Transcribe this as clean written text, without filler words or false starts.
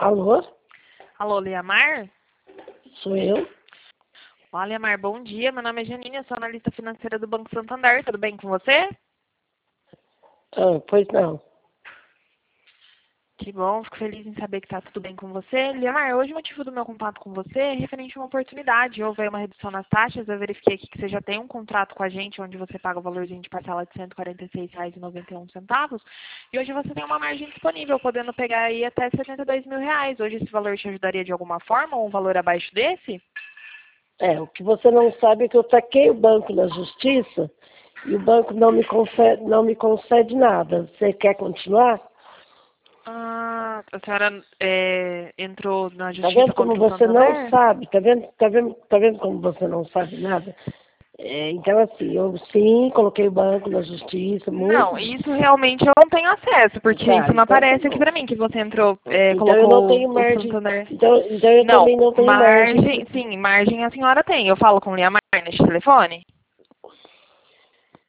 Alô? Alô, Liamar? Sou eu? Olá, Liamar, bom dia. Meu nome é Janine, eu sou analista financeira do Banco Santander. Tudo bem com você? Pois não. Que bom, fico feliz em saber que está tudo bem com você. Liamar, hoje o motivo do meu contato com você é referente a uma oportunidade. Houve aí uma redução nas taxas, eu verifiquei aqui que você já tem um contrato com a gente, onde você paga o valorzinho de parcela de R$ 146,91. E hoje você tem uma margem disponível, podendo pegar aí até R$ 72 mil. Hoje esse valor te ajudaria de alguma forma ou um valor abaixo desse? O que você não sabe é que eu taquei o banco na justiça e o banco não me concede nada. Você quer continuar? Ah, a senhora entrou na Tá justiça vendo como contra o você não Santander? sabe? Tá vendo como você não sabe nada? Então, assim, eu sim coloquei o banco na justiça, muito. Não, isso realmente eu não tenho acesso, porque Tá, isso não então tá aparece aqui bom. pra mim, que você entrou, Então eu não colocou tenho o margem. Santander. Então eu Não, também não tenho margem. margem, sim, margem a senhora tem. Eu falo com o Liamar neste telefone?